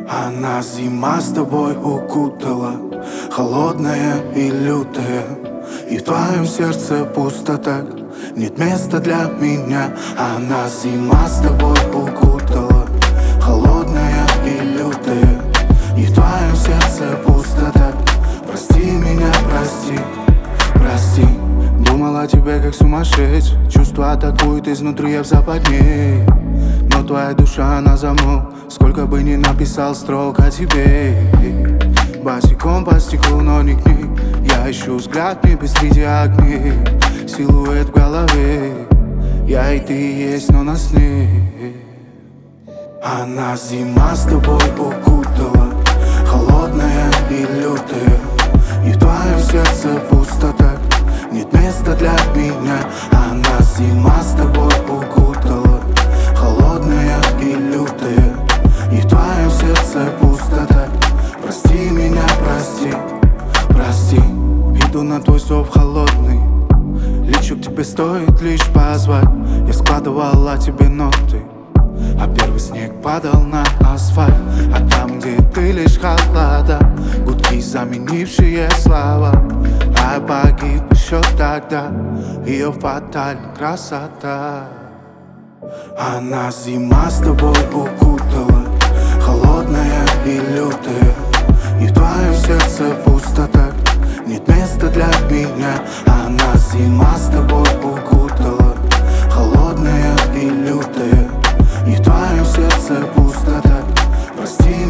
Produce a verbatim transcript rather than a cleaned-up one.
Она зима с тобой укутала, холодная и лютая, и в твоем сердце пустота, нет места для меня. Она зима с тобой укутала, холодная и лютая, и в твоем сердце пустота. Прости меня, прости, прости. Думал о тебе как сумасшедший, чувства атакуют изнутри, я в западне. Но твоя душа на замок, сколько бы ни написал строк о тебе. Босиком по стеклу, но не к ней. Я ищу взгляд в небе среди огней, силуэт в голове. Я и ты есть, но нас нет. Она зима с тобой укутала, холодная и лютая, и в твоем сердце пустота, нет места для меня. Она зима с тобой укутала, холодная и лютая, и в твоем сердце пустота. Прости меня, прости, прости. Иду на твой зов холодный, лечу к тебе, стоит лишь позвать. Я складывала тебе ноты, а первый снег падал на асфальт. А там, где ты, лишь холода, гудки, заменившие слова. А я погиб еще тогда, ее фатальная красота. Она зима с тобой укутала, холодная и лютая, и в твоем сердце пустота, нет места для меня. Она зима с тобой укутала, холодная и лютая, и в твоем сердце пустота. Прости